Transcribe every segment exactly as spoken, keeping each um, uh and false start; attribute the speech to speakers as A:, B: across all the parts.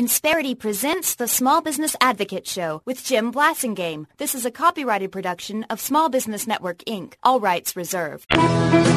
A: Insperity presents the Small Business Advocate Show with Jim Blasingame. This is a copyrighted production of Small Business Network, Incorporated. All rights reserved.
B: I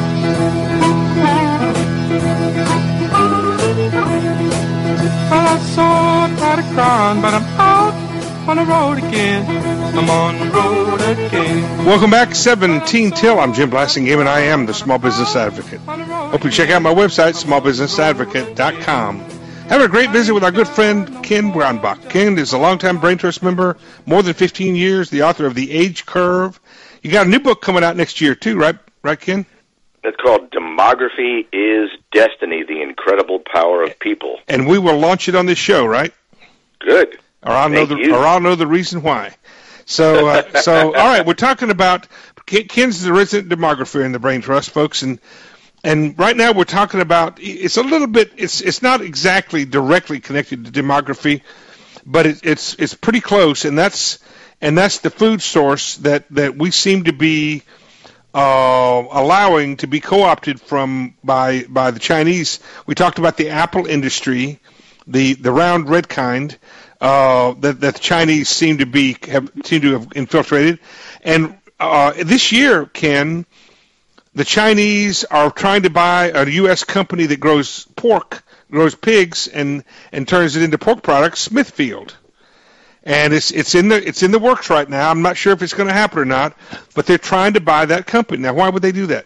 B: saw a Patacron, but I'm out on the road again. I'm on the road again.
C: Welcome back, seventeen till. I'm Jim Blasingame, and I am the Small Business Advocate. Hope you check out my website, small business advocate dot com. Having a great visit with our good friend Ken Brownbach. Ken is a longtime Brain Trust member, more than fifteen years, the author of The Age Curve. You got a new book coming out next year, too, right, right, Ken?
D: It's called Demography is Destiny, The Incredible Power of People.
C: And we will launch it on this show, right?
D: Good.
C: Or I'll, know the, or I'll know the reason why. So, uh, so all right, we're talking about, Ken's the resident demographer in the Brain Trust, folks, and and right now we're talking about, it's a little bit, it's it's not exactly directly connected to demography, but it, it's it's pretty close, and that's and that's the food source that, that we seem to be uh, allowing to be co-opted from by by the Chinese. We talked about the apple industry, the the round red kind. Uh, that, that the Chinese seem to be have seem to have infiltrated, and uh, this year, Ken, the Chinese are trying to buy a U S company that grows pork, grows pigs, and, and turns it into pork products, Smithfield, and it's it's in the it's in the works right now. I'm not sure if it's going to happen or not, but they're trying to buy that company. Now, why would they do that?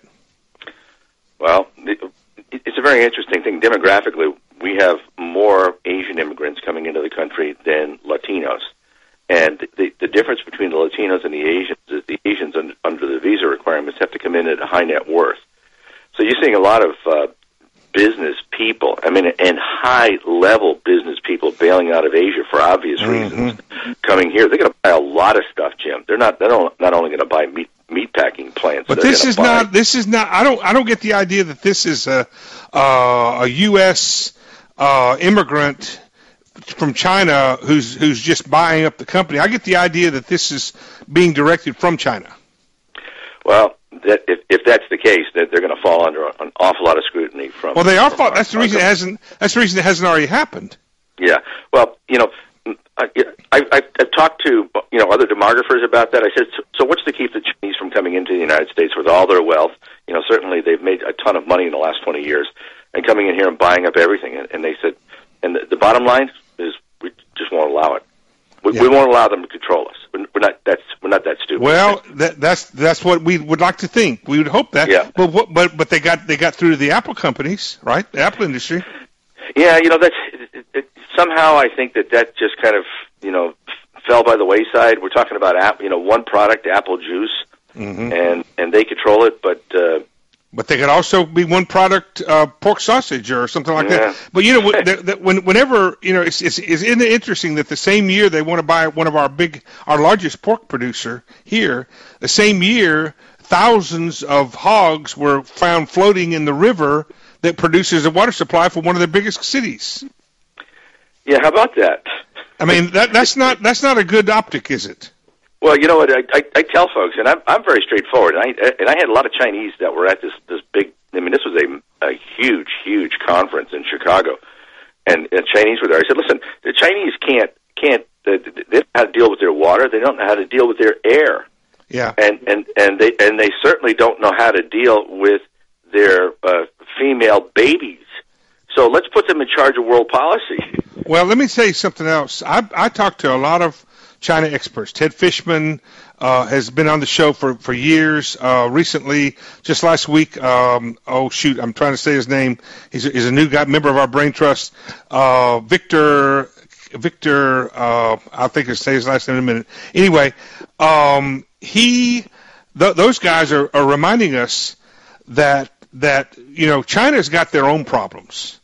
D: Well, it's a very interesting thing demographically. We have more Asian immigrants coming into the country than Latinos. And the, the difference between the Latinos and the Asians is the Asians under, under the visa requirements have to come in at a high net worth. So you're seeing a lot of uh, business people, I mean, and high-level business people bailing out of Asia for obvious
C: mm-hmm.
D: reasons, coming here. They're going to buy a lot of stuff, Jim. They're not, they're not only going to buy meat, meat packing plants.
C: But this is buy... not, this is not, I don't, I don't get the idea that this is a, uh, a U S Uh, immigrant from China who's who's just buying up the company. I get the idea that this is being directed from China.
D: Well, that, if if that's the case, that they're going to fall under an awful lot of scrutiny from.
C: Well, they are. Fall,
D: our,
C: that's the reason it hasn't. That's the reason it hasn't already happened.
D: Yeah. Well, you know, I, I, I've talked to you know other demographers about that. I said, so, so what's to keep the Chinese from coming into the United States with all their wealth? You know, certainly they've made a ton of money in the last twenty years. And coming in here and buying up everything, and, and they said, and the, the bottom line is we just won't allow it. We, yeah. we won't allow them to control us. We're, we're not that's we're not that stupid.
C: Well, that, that's that's what we would like to think. We would hope that.
D: Yeah.
C: But what, but but they got they got through to the Apple companies, right? The Apple industry.
D: Yeah, you know that's it, it, somehow I think that that just kind of you know fell by the wayside. We're talking about app, you know, one product, apple juice,
C: mm-hmm.
D: and and they control it, but. Uh,
C: But they could also be one product, uh, pork sausage or something like
D: yeah.
C: that. But you know, the, the, when, whenever you know, it's, it's, it's interesting that the same year they want to buy one of our big, our largest pork producer here. The same year, thousands of hogs were found floating in the river that produces a water supply for one of the biggest cities.
D: Yeah, how about that?
C: I mean, that that's not that's not a good optic, is it?
D: Well, you know what, I, I, I tell folks, and I'm, I'm very straightforward, and I, and I had a lot of Chinese that were at this, this big, I mean, this was a, a huge, huge conference in Chicago, and, and Chinese were there. I said, listen, the Chinese can't, can't, they don't know how to deal with their water, they don't know how to deal with their air.
C: Yeah.
D: And, and, and they, and they certainly don't know how to deal with their, uh, female babies. So let's put them in charge of world policy.
C: Well, let me say something else. I, I talked to a lot of China experts. Ted Fishman uh, has been on the show for, for years. Uh, recently, just last week, um, oh, shoot, I'm trying to say his name. He's a, he's a new guy, member of our Brain Trust. Uh, Victor, Victor, uh, I'll think I'll say his last name in a minute. Anyway, um, he, th- those guys are, are reminding us that, that, you know, China's got their own problems.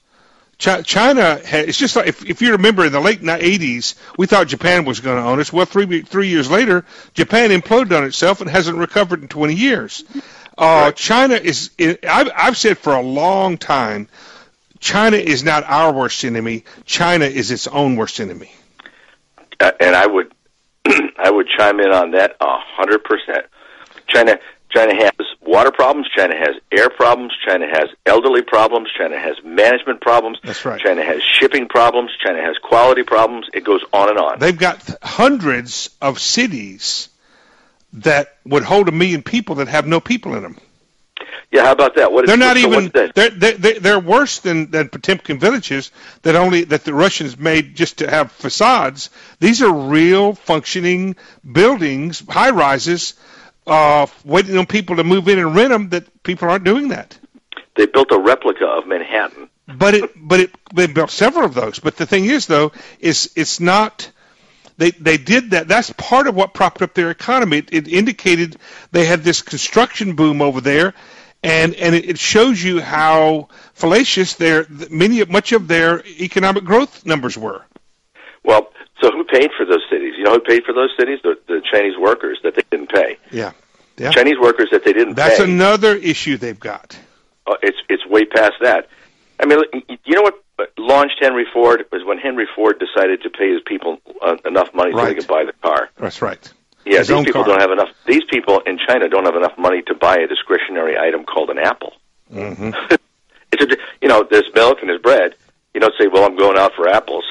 C: China, it's just like, if, if you remember in the late eighties, we thought Japan was going to own us. Well, three three years later, Japan imploded on itself and hasn't recovered in twenty years. Uh, China is, I've, I've said for a long time, China is not our worst enemy. China is its own worst enemy.
D: Uh, and I would, I would chime in on that a hundred percent. China, China has water problems. China has air problems. China has elderly problems. China has management problems.
C: That's right.
D: China has shipping problems. China has quality problems. It goes on and on.
C: They've got hundreds of cities that would hold a million people that have no people in them.
D: Yeah, how about that? What is,
C: they're not
D: so
C: even. They're, they're they're worse than than Potemkin villages that only that the Russians made just to have facades. These are real functioning buildings, high rises, uh, waiting on people to move in and rent them. That people aren't doing that.
D: They built a replica of Manhattan.
C: But it but it they built several of those. But the thing is, though, is it's not. They they did that. That's part of what propped up their economy. It, it indicated they had this construction boom over there. And and it shows you how fallacious their many much of their economic growth numbers were.
D: Well, so who paid for those cities? You know who paid for those cities? The, the Chinese workers that they didn't pay.
C: Yeah, yeah.
D: Chinese workers that they didn't
C: That's
D: pay.
C: That's another issue they've got.
D: Uh, it's it's way past that. I mean, you know what launched Henry Ford was when Henry Ford decided to pay his people uh, enough money
C: right.
D: so they could buy the car.
C: That's right.
D: Yeah,
C: His
D: these people
C: car.
D: don't have enough. These people in China don't have enough money to buy a discretionary item called an apple.
C: Mm-hmm.
D: It's a, you know, there's milk and there's bread. You don't say, "Well, I'm going out for apples."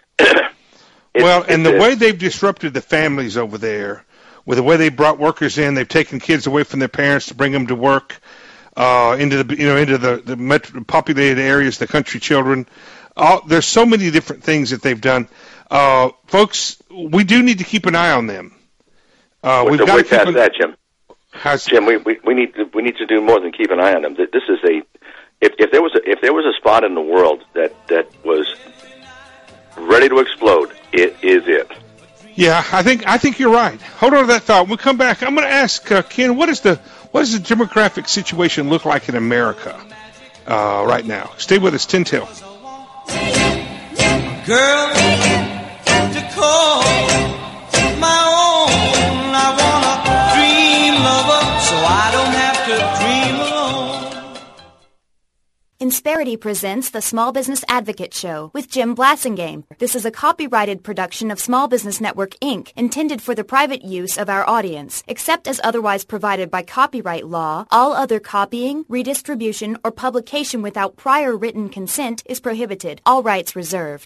C: well, and the
D: a,
C: way they've disrupted the families over there, with the way they brought workers in, they've taken kids away from their parents to bring them to work uh, into the you know into the the metro, populated areas, the country children. All, there's so many different things that they've done, uh, folks. We do need to keep an eye on them. Uh,
D: we've got to keep past an, that, Jim.
C: Has,
D: Jim, we, we we need to we need to do more than keep an eye on them. This is a if if there was a, if there was a spot in the world that that was ready to explode, it is it.
C: Yeah, I think I think you're right. Hold on to that thought. When we come back, I'm going to ask uh, Ken, what is the what does the demographic situation look like in America uh, right now? Stay with us, ten till.
E: Girl, to call my own, I wanna dream lover, so I don't have to dream alone.
A: Insperity presents the Small Business Advocate Show with Jim Blasingame. This is a copyrighted production of Small Business Network, Incorporated, intended for the private use of our audience. Except as otherwise provided by copyright law, all other copying, redistribution, or publication without prior written consent is prohibited. All rights reserved.